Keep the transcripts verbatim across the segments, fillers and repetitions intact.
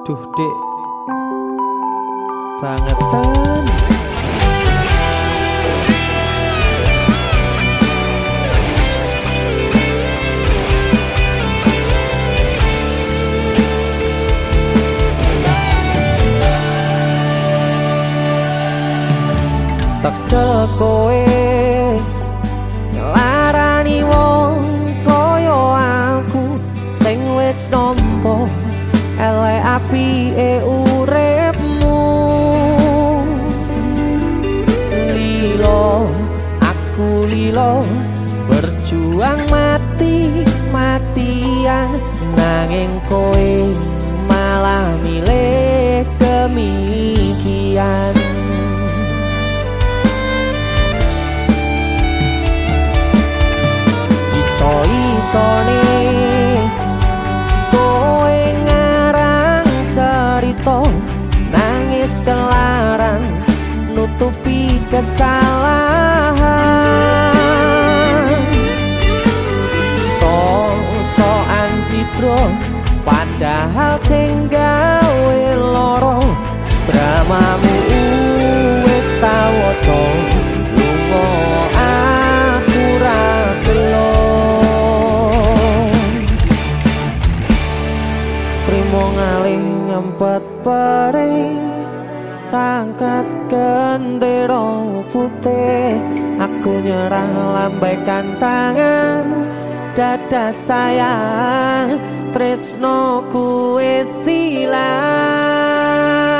Duh dek bangetan. Tekel kowe ngelarani wong koyo aku sing wis nampa elek apike uripmu. Lilo aku lilo berjuang mati-matian nanging kowe malah milih demikian. Iso-isone kowe ngarang cerita nangis selaran nutupi kesalahan. So-soan citro padahal sing gawe loro dramamu wis tau waca lunga aku ra gelo. Trimo ngalih ngempet perih tangkat gendera putih, aku nyerah lambaikan tangan dada sayang tresnoku wis ilang.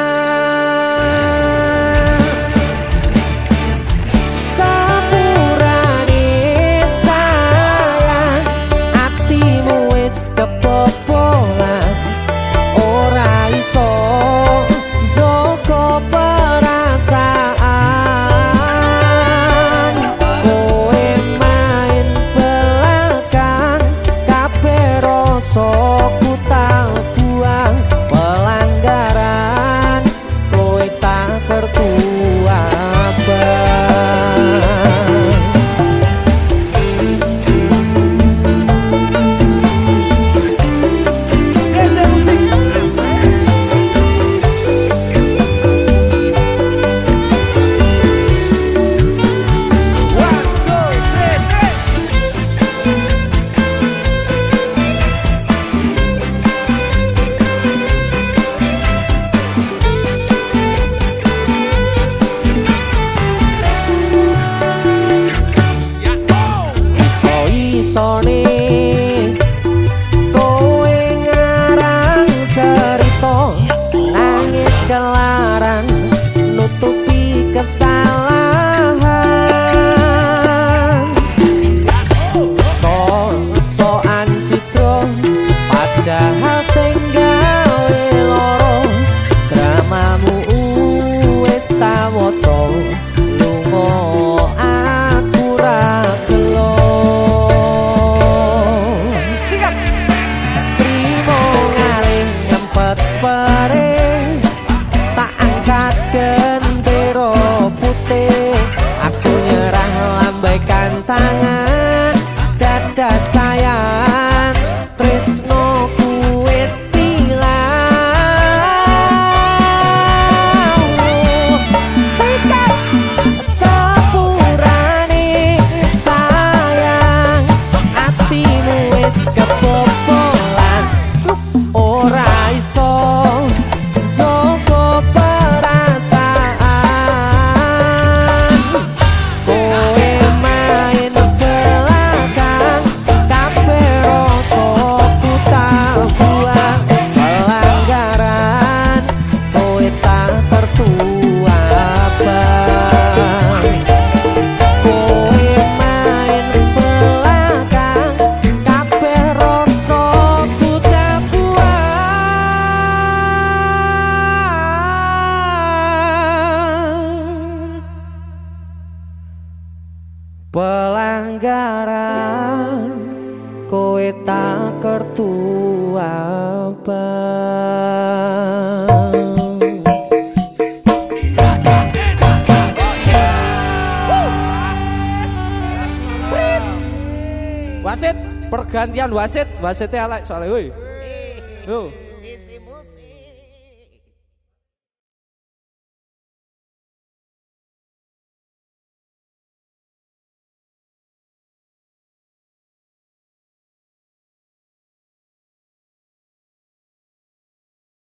Sepurane sayang atimu wis kebobolan, ora iso joko perasaan. Kowe main belakang kabeh rasa ku tak buang, pelanggaran kowe tak kertu isone kowe ngarang cerita nangis kelaran nutupi kesalahan. So-soan citro padahal sing gawe loro dramamu wis tau waca lunga aku ra gelo. Perih tak angkat gendera putih, aku nyerah lambaikan tangan dada sayang tresnoku wis ilang. Sikat sepurane sayang atimu wis kebobolan, ora iso joko perasaan. Kowe main belakang kabeh rasa ku tak buang, pelanggaran kowe tak tertuabang. Kowe main belakang kabeh rasa ku tak pelanggaran kowe tak kertu abang. Wasit pergantian wasit, wasitnya elek soalnya woi. Yo.